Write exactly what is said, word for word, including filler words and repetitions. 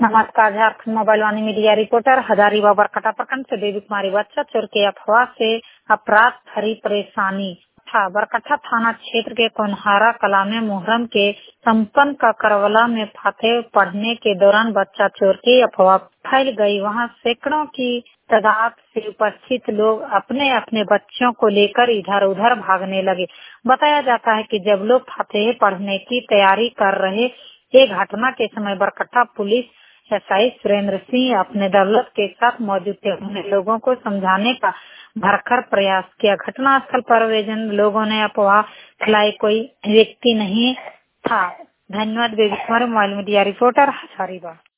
नमस्कार, Jharkhand mobile Vaani media reporter Hazaribagh Barkatha प्रखंड से देवी कुमारी बच्चा चोर के अफवाह से अपराध भरी परेशानी था। बरकटा थाना क्षेत्र के कोनहारा कला में मुहर्रम के संपन्न का करबला में फाते पढ़ने के दौरान बच्चा चोर की अफवाह फैल गई। वहां सैकड़ों की तादाद से उपस्थित लोग अपने अपने बच्चों को लेकर इधर उधर भागने लगे। बताया जाता है कि जब लोग फाते पढ़ने की तैयारी कर रहे एक घटना के समय बरकटा पुलिस एसआई सुरेंद्र सिंह अपने दौलत के साथ मौजूद थे। उन्होंने लोगों को समझाने का भरकर प्रयास किया। घटना स्थल पर वेजन लोगों ने अफवाह फैलाई, कोई व्यक्ति नहीं था। धन्यवाद। Baby Kumari, mobile media reporter Hazaribagh.